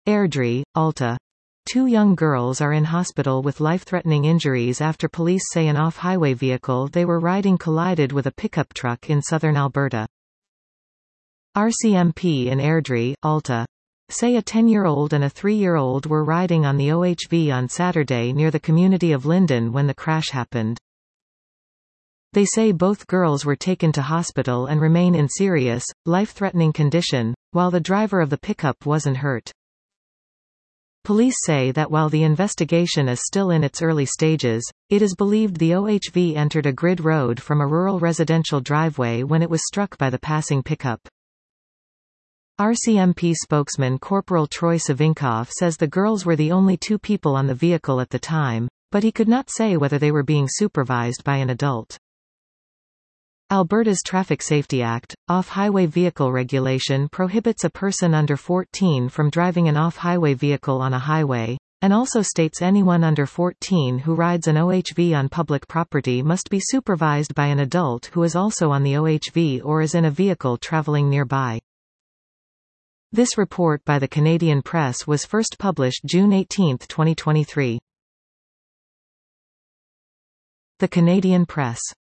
Airdrie, Alta. Two young girls are in hospital with life-threatening injuries after police say an off-highway vehicle they were riding collided with a pickup truck in southern Alberta. RCMP in Airdrie, Alta. Say a 10-year-old and a 3-year-old were riding on the OHV on Saturday near the community of Linden when the crash happened. They say both girls were taken to hospital and remain in serious, life-threatening condition, while the driver of the pickup wasn't hurt. Police say that while the investigation is still in its early stages, it is believed the OHV entered a grid road from a rural residential driveway when it was struck by the passing pickup. RCMP spokesman Corporal Troy Savinkov says the girls were the only two people on the vehicle at the time, but he could not say whether they were being supervised by an adult. Alberta's Traffic Safety Act, off-highway vehicle regulation prohibits a person under 14 from driving an off-highway vehicle on a highway, and also states anyone under 14 who rides an OHV on public property must be supervised by an adult who is also on the OHV or is in a vehicle traveling nearby. This report by the Canadian Press was first published June 18, 2023. The Canadian Press.